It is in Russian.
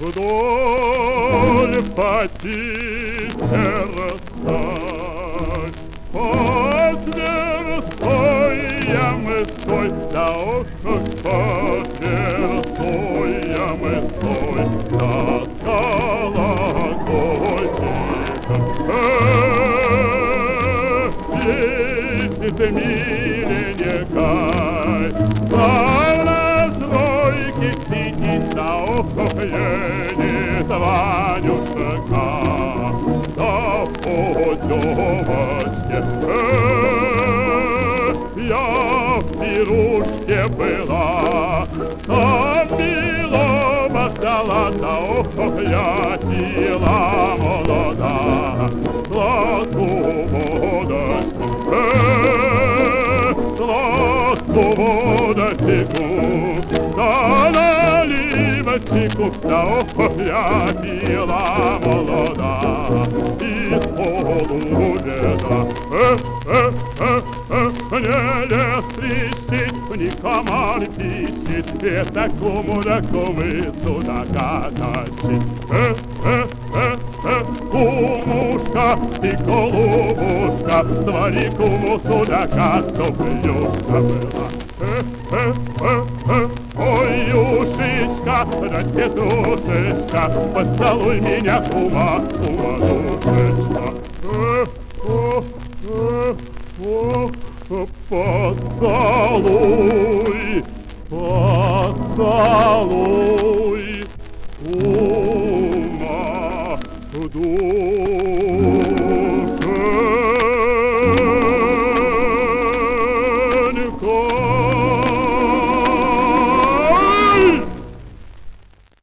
вдоль по Тверской, по Тверской морской, да уж по Тверской морской, над колокольчиком. Ездит миленькой, на тройке сидит, на ухо едет Ванюшка, да по девочке. Я в пирушке была, там белого салата, ох, я пила молода, ласку водочку, ласку водочку, да наливочку, да ох, я пила молода, из полубедра. Мне лес трещит, мне комар пищит, это кому да кумы сюда катащит. Кумушка и голубушка, свари куму сюда картоплюшка была. Ой, ушечка, да петрушечка, поцелуй меня, кума, кума, душечка. Поцелуй, поцелуй, кума, душу.